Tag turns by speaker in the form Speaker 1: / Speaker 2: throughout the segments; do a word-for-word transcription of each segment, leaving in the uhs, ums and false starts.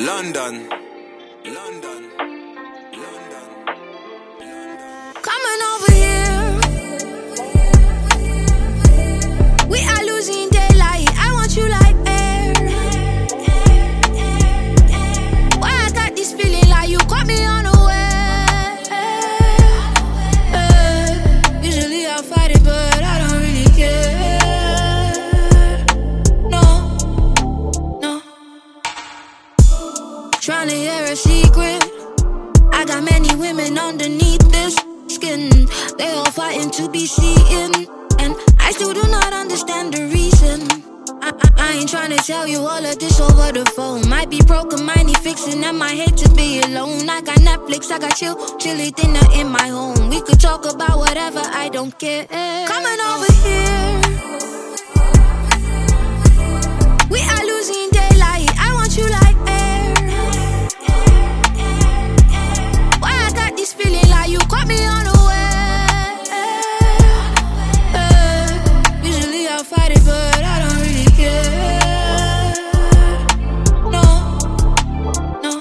Speaker 1: London, London, London,
Speaker 2: Coming over here, we are losing daylight. I want you like air. Why I got this feeling like you caught me unaware. Usually I'll fight it, but I don't really care. No, no. Trying to hear a secret. I got many women underneath this skin. They all fighting to be seen, and I still do not understand the reason. I, I, I ain't trying to tell you all of this over the phone. Might be broken, might need fixing, and might hate to be alone. I got Netflix, I got chill, chilly dinner in my home. We could talk about whatever, I don't care. Coming over here, we are losing daylight. I want you like air. Why I got this feeling like you caught me unaware. Usually I'll fight it, but I don't really care. No, no.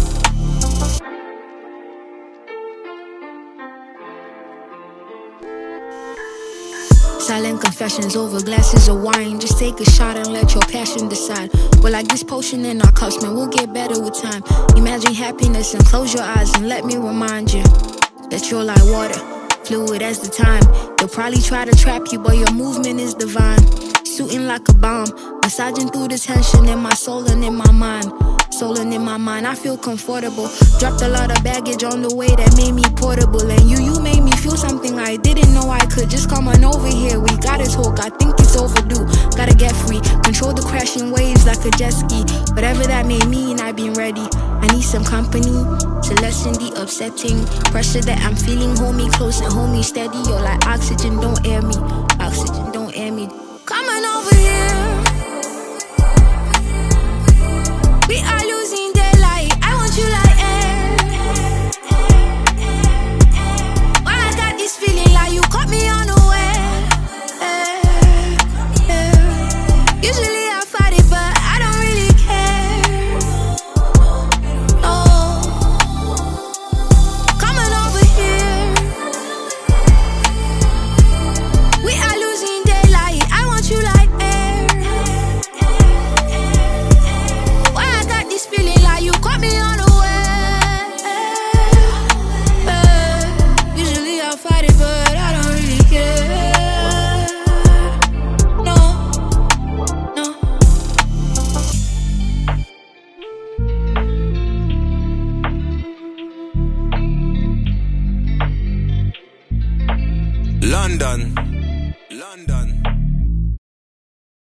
Speaker 2: Silent confessions over glasses of wine. Just take a shot and let your passion decide. We're like this potion in our cups, man, we'll get better with time. Imagine happiness and close your eyes and let me remind you that you're like water, fluid as the time. They'll probably try to trap you, but your movement is divine. Shooting like a bomb, massaging through the tension in my soul and in my mind. Soul and in my mind, I feel comfortable. Dropped a lot of baggage on the way that made me portable. And you, you made me feel something I didn't know I could. Just come on over here, we gotta talk, I think it's overdue. Gotta get free, control the crashing waves like a jet ski. Whatever that may mean, I've been ready. I need some company to lessen the upsetting pressure that I'm feeling. Hold me close and hold me steady. You're like oxygen, don't air me. Oxygen, don't air me. Coming over here, we are losing daylight. I want you like air. Why I got this feeling like you caught me unaware. Usually I fight it, but I don't really care. Oh, coming over here, we are losing daylight. I want you like air. Why I got this feeling like you caught me unaware. Usually I'll fight it, but I don't really care. No, no.
Speaker 1: London, London.